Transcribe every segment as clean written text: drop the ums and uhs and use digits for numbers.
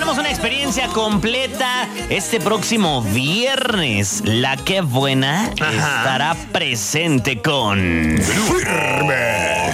tenemos una experiencia completa este próximo viernes. La Qué Buena estará presente con Firme.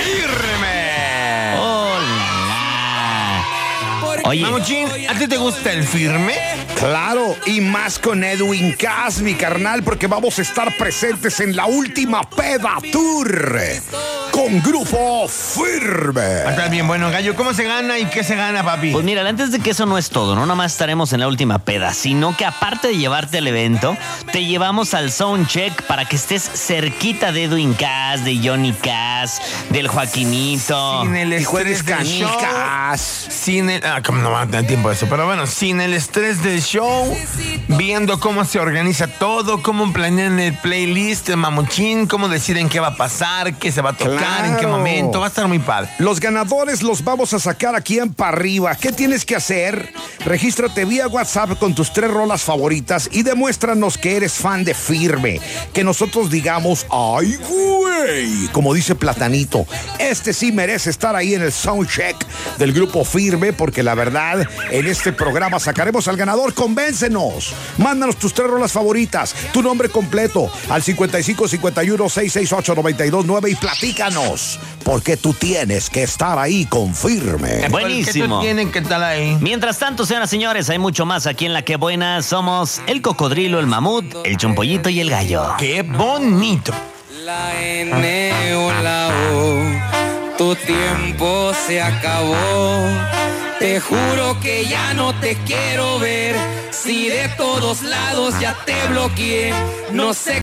Oye, Mamuchín, ¿a ti te gusta el firme? Claro, y más con Edwin Cass, mi carnal, porque vamos a estar presentes en la última Peda Tour con Grupo Firme. Está bien, bueno, Gallo, ¿cómo se gana y qué se gana, papi? pues mira, antes de que eso no es todo, no nomás estaremos en la última peda, sino que aparte de llevarte al evento, te llevamos al soundcheck para que estés cerquita de Edwin Cass, de Johnny Cass, del Joaquinito. Sin el Y jueves estrés del show, canicas. sin el... como no va a tener tiempo de eso, pero bueno, sin el estrés del show, viendo cómo se organiza todo, cómo planean el playlist de Mamuchín, cómo deciden qué va a pasar, qué se va a tocar, en qué momento, va a estar muy padre. Los ganadores los vamos a sacar aquí en Pa' Arriba. ¿Qué tienes que hacer? Regístrate vía WhatsApp con tus 3 rolas favoritas y demuéstranos que eres fan de Firme. Que nosotros digamos, ¡ay, güey! Como dice Platanito, este sí merece estar ahí en el soundcheck del Grupo Firme, porque la verdad, en este programa sacaremos al ganador. ¡Convéncenos! Mándanos tus 3 rolas favoritas, tu nombre completo al 5551-668-929 y platícanos, porque tú tienes que estar ahí con Firme. Buenísimo. ¿Qué tienen que estar ahí? Mientras tanto, señoras y señores, hay mucho más aquí en La Qué Buena. Somos el cocodrilo, el mamut, el chompollito y el gallo. ¡Qué bonito! La N o la O, tu tiempo se acabó. Te juro que ya no te quiero ver. Si de todos lados ya te bloqueé, no sé